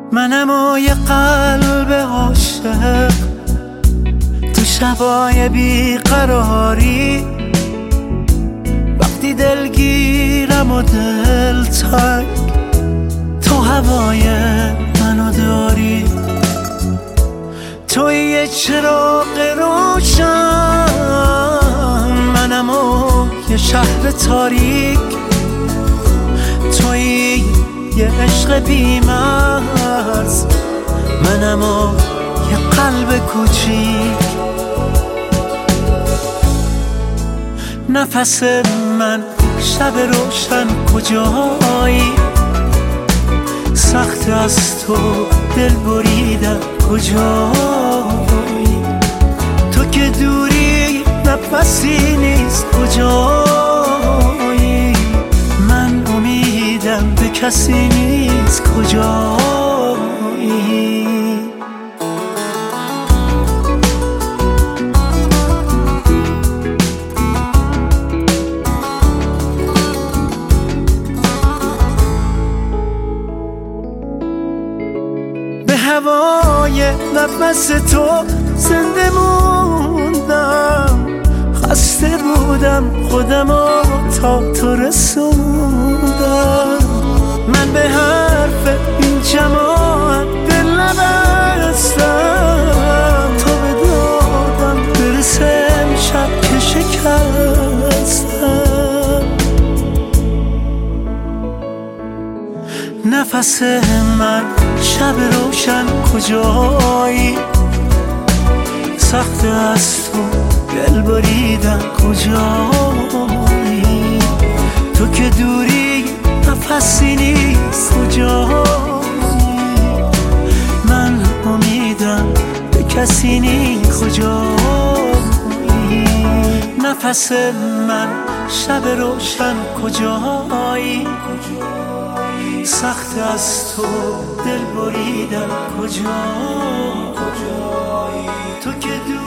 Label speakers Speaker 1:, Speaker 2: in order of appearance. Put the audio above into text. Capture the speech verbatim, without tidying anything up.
Speaker 1: منم و یه قلب عاشق تو شبای بیقراری، وقتی دلگیرم و دل تنگ تو هوای منو داری. توی یه چراغ روشن، منم و یه شهر تاریک، توی یه عشق بی‌مرز، منم و یه قلب کوچیک. نفس من شب روشن کجایی، سخت از تو دل بریدم کجایی، تو که دوری نفسی نیست کجایی، من امیدم به کسی نیست کجایی. به هوای نفس تو زنده موندم، خسته بودم خودمو تا تو رسوندم. من به حرف این جماعت دل نبستم، تو به دادم برسه شب که شکستم. نفس من شب روشن کجایی، سخت از تو دل بریدم کجایی، تو که دوری نفسی نیست کجایی، من امیدم به کسی نیست کجایی. نفس من شب روشن کجایی، سخت از تو دل بریدم کجایی، تو که دور